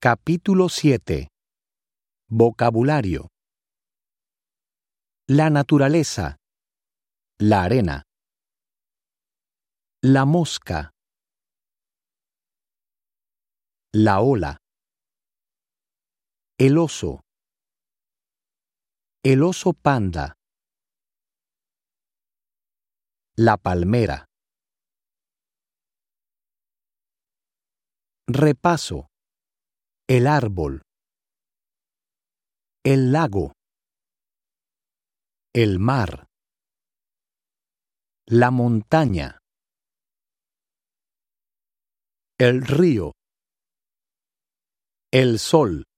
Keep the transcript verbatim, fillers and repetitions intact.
Capítulo siete. Vocabulario. La naturaleza. La arena. La mosca. La ola. El oso. El oso panda. La palmera. Repaso. El árbol. El lago. El mar. La montaña. El río. El sol.